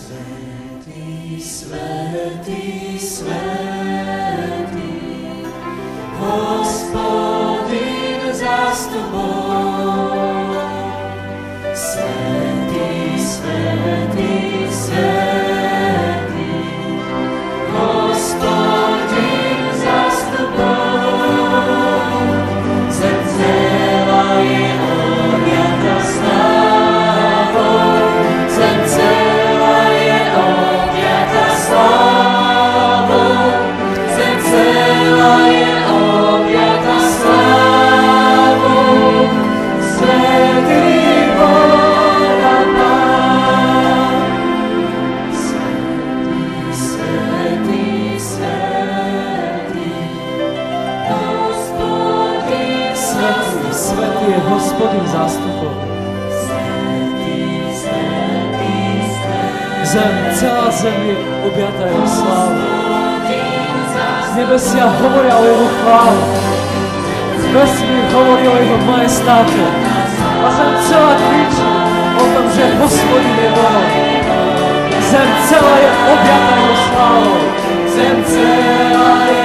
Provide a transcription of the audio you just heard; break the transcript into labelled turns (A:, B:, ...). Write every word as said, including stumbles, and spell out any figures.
A: Svätý, svätý, svätý, Hospodin zástupov. Svätý, svätý, svätý, Hospodin zástupov. Zem celá je objata slávou, zem celá je objata slávou, zem celá je objata slávou. Svätý Boh a Pán, svätý, svätý, svätý, Hospodin
B: Svätý, svätý je Hospodin zástupov. Zem, celá zem je objatá jeho slávou. Nebesia hovoria o jeho chvále. Vesmír hovorí o jeho majestáte. A zem celá kričí o tom, že Hospodin je Bohom. Zem celá je objatá jeho slávou.
A: Zem celá je